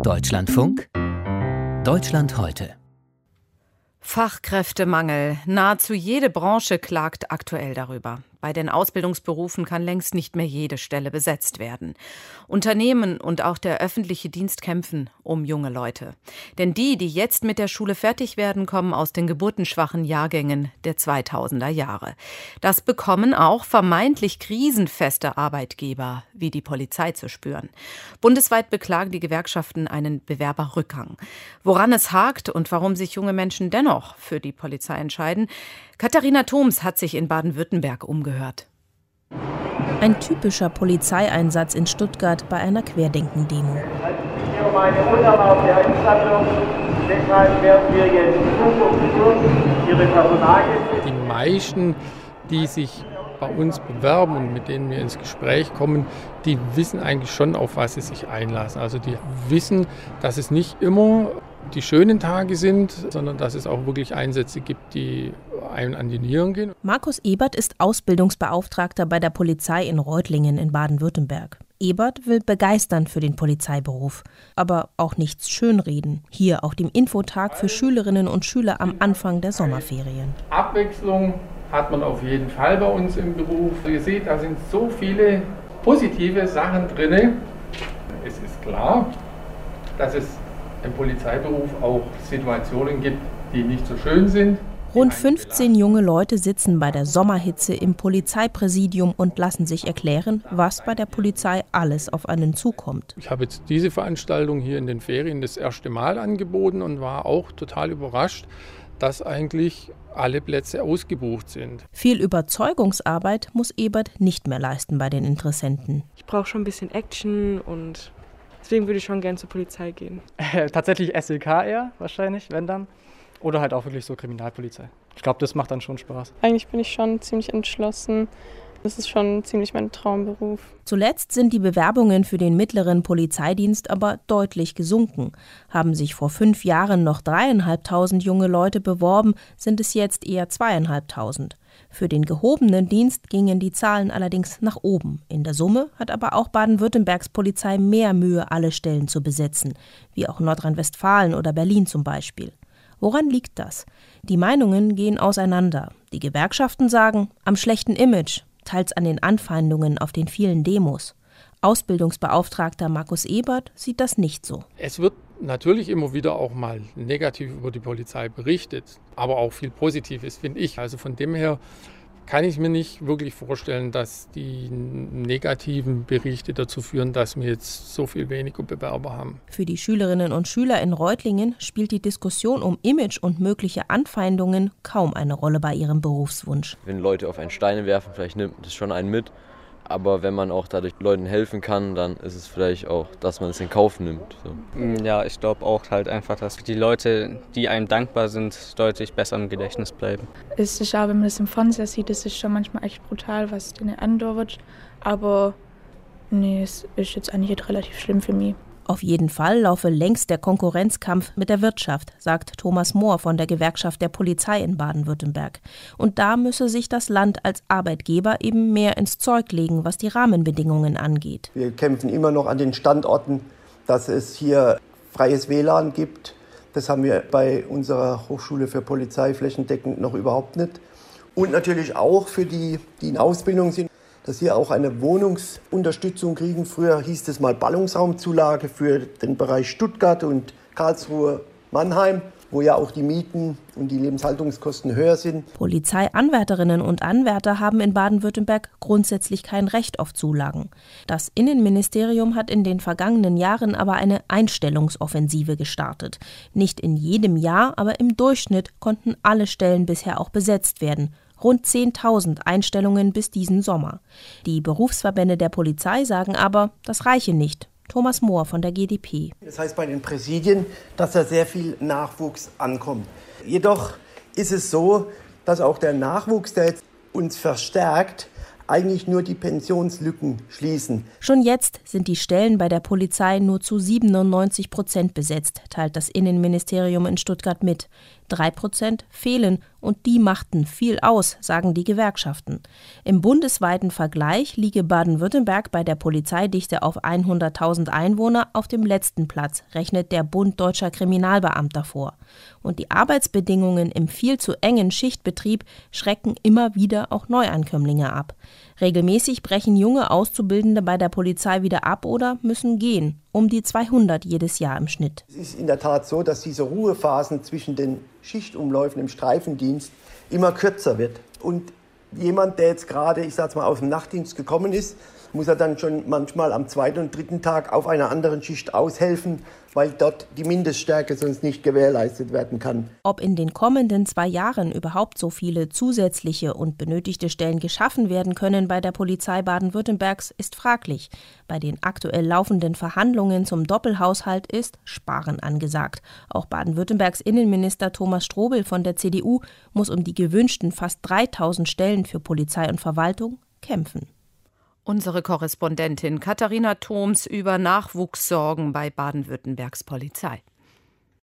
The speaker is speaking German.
Deutschlandfunk, Deutschland heute. Fachkräftemangel. Nahezu jede Branche klagt aktuell darüber. Bei den Ausbildungsberufen kann längst nicht mehr jede Stelle besetzt werden. Unternehmen und auch der öffentliche Dienst kämpfen um junge Leute. Denn die jetzt mit der Schule fertig werden, kommen aus den geburtenschwachen Jahrgängen der 2000er Jahre. Das bekommen auch vermeintlich krisenfeste Arbeitgeber wie die Polizei zu spüren. Bundesweit beklagen die Gewerkschaften einen Bewerberrückgang. Woran es hakt und warum sich junge Menschen dennoch für die Polizei entscheiden, Katharina Thoms hat sich in Baden-Württemberg umgehört. Ein typischer Polizeieinsatz in Stuttgart bei einer Querdenken-Demo. Hier um eine unerlaubte Einsammlung. Deshalb werden wir jetzt Ihre Personalien. Die meisten, die sich bei uns bewerben und mit denen wir ins Gespräch kommen, die wissen eigentlich schon, auf was sie sich einlassen. Also die wissen, dass es nicht immer die schönen Tage sind, sondern dass es auch wirklich Einsätze gibt, die einem an die Nieren gehen. Markus Ebert ist Ausbildungsbeauftragter bei der Polizei in Reutlingen in Baden-Württemberg. Ebert will begeistern für den Polizeiberuf, aber auch nichts schönreden. Hier auf dem Infotag für Schülerinnen und Schüler am Anfang der Sommerferien. Abwechslung hat man auf jeden Fall bei uns im Beruf. Ihr seht, da sind so viele positive Sachen drin. Es ist klar, dass es im Polizeiberuf auch Situationen gibt, die nicht so schön sind. Rund 15 junge Leute sitzen bei der Sommerhitze im Polizeipräsidium und lassen sich erklären, was bei der Polizei alles auf einen zukommt. Ich habe jetzt diese Veranstaltung hier in den Ferien das erste Mal angeboten und war auch total überrascht, dass eigentlich alle Plätze ausgebucht sind. Viel Überzeugungsarbeit muss Ebert nicht mehr leisten bei den Interessenten. Ich brauche schon ein bisschen Action und deswegen würde ich schon gerne zur Polizei gehen. Tatsächlich SEK eher wahrscheinlich, wenn dann. Oder halt auch wirklich so Kriminalpolizei. Ich glaube, das macht dann schon Spaß. Eigentlich bin ich schon ziemlich entschlossen. Das ist schon ziemlich mein Traumberuf. Zuletzt sind die Bewerbungen für den mittleren Polizeidienst aber deutlich gesunken. Haben sich vor 5 Jahren noch 3.500 junge Leute beworben, sind es jetzt eher 2.500. Für den gehobenen Dienst gingen die Zahlen allerdings nach oben. In der Summe hat aber auch Baden-Württembergs Polizei mehr Mühe, alle Stellen zu besetzen, wie auch Nordrhein-Westfalen oder Berlin zum Beispiel. Woran liegt das? Die Meinungen gehen auseinander. Die Gewerkschaften sagen, am schlechten Image, teils an den Anfeindungen auf den vielen Demos. Ausbildungsbeauftragter Markus Ebert sieht das nicht so. Es wird natürlich immer wieder auch mal negativ über die Polizei berichtet, aber auch viel Positives, finde ich. Also von dem her kann ich mir nicht wirklich vorstellen, dass die negativen Berichte dazu führen, dass wir jetzt so viel weniger Bewerber haben. Für die Schülerinnen und Schüler in Reutlingen spielt die Diskussion um Image und mögliche Anfeindungen kaum eine Rolle bei ihrem Berufswunsch. Wenn Leute auf einen Steine werfen, vielleicht nimmt das schon einen mit. Aber wenn man auch dadurch Leuten helfen kann, dann ist es vielleicht auch, dass man es in Kauf nimmt. So. Ja, ich glaube auch halt einfach, dass die Leute, die einem dankbar sind, deutlich besser im Gedächtnis bleiben. Es ist auch, wenn man das im Fernseher sieht, das ist schon manchmal echt brutal, was denen andauert. Aber nee, es ist jetzt eigentlich nicht relativ schlimm für mich. Auf jeden Fall laufe längst der Konkurrenzkampf mit der Wirtschaft, sagt Thomas Mohr von der Gewerkschaft der Polizei in Baden-Württemberg. Und da müsse sich das Land als Arbeitgeber eben mehr ins Zeug legen, was die Rahmenbedingungen angeht. Wir kämpfen immer noch an den Standorten, dass es hier freies WLAN gibt. Das haben wir bei unserer Hochschule für Polizei flächendeckend noch überhaupt nicht. Und natürlich auch für die in Ausbildung sind, dass sie auch eine Wohnungsunterstützung kriegen. Früher hieß es mal Ballungsraumzulage für den Bereich Stuttgart und Karlsruhe, Mannheim, wo ja auch die Mieten und die Lebenshaltungskosten höher sind. Polizeianwärterinnen und Anwärter haben in Baden-Württemberg grundsätzlich kein Recht auf Zulagen. Das Innenministerium hat in den vergangenen Jahren aber eine Einstellungsoffensive gestartet. Nicht in jedem Jahr, aber im Durchschnitt konnten alle Stellen bisher auch besetzt werden. Rund 10.000 Einstellungen bis diesen Sommer. Die Berufsverbände der Polizei sagen aber, das reiche nicht. Thomas Mohr von der GdP. Das heißt bei den Präsidien, dass da sehr viel Nachwuchs ankommt. Jedoch ist es so, dass auch der Nachwuchs, der jetzt uns verstärkt, eigentlich nur die Pensionslücken schließen. Schon jetzt sind die Stellen bei der Polizei nur zu 97% besetzt, teilt das Innenministerium in Stuttgart mit. 3% fehlen und die machten viel aus, sagen die Gewerkschaften. Im bundesweiten Vergleich liege Baden-Württemberg bei der Polizeidichte auf 100.000 Einwohner auf dem letzten Platz, rechnet der Bund Deutscher Kriminalbeamter vor. Und die Arbeitsbedingungen im viel zu engen Schichtbetrieb schrecken immer wieder auch Neuankömmlinge ab. Regelmäßig brechen junge Auszubildende bei der Polizei wieder ab oder müssen gehen. Um die 200 jedes Jahr im Schnitt. Es ist in der Tat so, dass diese Ruhephasen zwischen den Schichtumläufen im Streifendienst immer kürzer wird. Und jemand, der jetzt gerade, ich sag's mal, aus dem Nachtdienst gekommen ist, muss er dann schon manchmal am 2. und 3. Tag auf einer anderen Schicht aushelfen, weil dort die Mindeststärke sonst nicht gewährleistet werden kann. Ob in den kommenden 2 Jahren überhaupt so viele zusätzliche und benötigte Stellen geschaffen werden können bei der Polizei Baden-Württembergs, ist fraglich. Bei den aktuell laufenden Verhandlungen zum Doppelhaushalt ist Sparen angesagt. Auch Baden-Württembergs Innenminister Thomas Strobel von der CDU muss um die gewünschten fast 3.000 Stellen für Polizei und Verwaltung kämpfen. Unsere Korrespondentin Katharina Thoms über Nachwuchssorgen bei Baden-Württembergs Polizei.